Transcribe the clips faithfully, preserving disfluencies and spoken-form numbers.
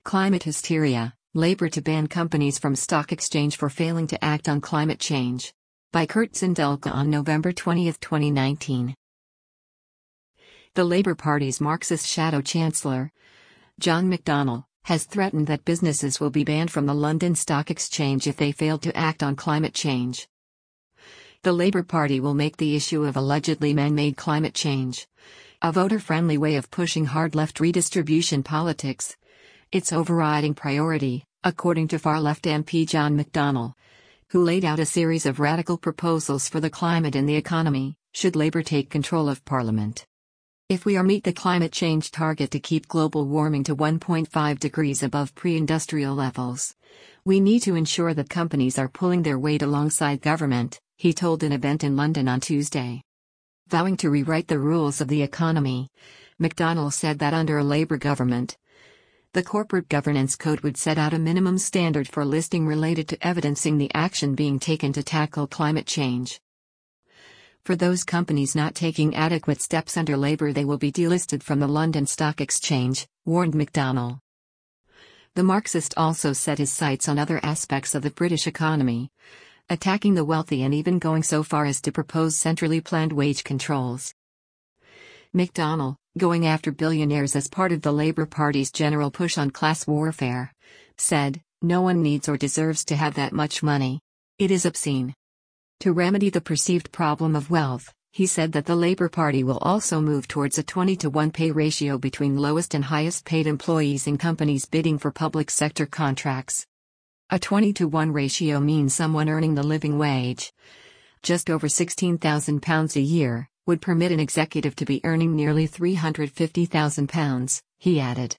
Climate hysteria, Labour to ban companies from stock exchange for failing to act on climate change. By Kurt Sindelka on November twentieth, twenty nineteen. The Labour Party's Marxist shadow chancellor, John McDonnell, has threatened that businesses will be banned from the London Stock Exchange if they fail to act on climate change. The Labour Party will make the issue of allegedly man-made climate change, a voter-friendly way of pushing hard left redistribution politics, its overriding priority, according to far-left M P John McDonnell, who laid out a series of radical proposals for the climate and the economy, should Labour take control of Parliament. If we are meet the climate change target to keep global warming to one point five degrees above pre-industrial levels, we need to ensure that companies are pulling their weight alongside government, he told an event in London on Tuesday. Vowing to rewrite the rules of the economy, McDonnell said that under a Labour government, the Corporate Governance Code would set out a minimum standard for listing related to evidencing the action being taken to tackle climate change. For those companies not taking adequate steps under Labour, they will be delisted from the London Stock Exchange, warned McDonnell. The Marxist also set his sights on other aspects of the British economy, attacking the wealthy and even going so far as to propose centrally planned wage controls. McDonnell, going after billionaires as part of the Labour Party's general push on class warfare, said, "No one needs or deserves to have that much money. It is obscene." To remedy the perceived problem of wealth, he said that the Labour Party will also move towards a twenty to one pay ratio between lowest and highest paid employees in companies bidding for public sector contracts. A twenty to one ratio means someone earning the living wage, just over sixteen thousand pounds a year, would permit an executive to be earning nearly three hundred fifty thousand pounds, he added.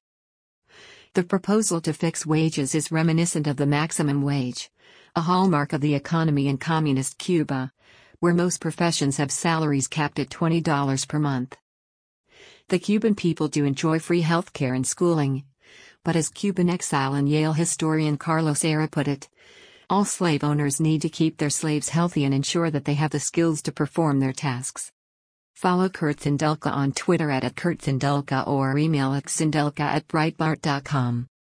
The proposal to fix wages is reminiscent of the maximum wage, a hallmark of the economy in communist Cuba, where most professions have salaries capped at twenty dollars per month. The Cuban people do enjoy free healthcare and schooling, but as Cuban exile and Yale historian Carlos Era put it, all slave owners need to keep their slaves healthy and ensure that they have the skills to perform their tasks. Follow Kurt Sindelka on Twitter at, at Kurt Sindelka or email at sindelka at breitbart dot com.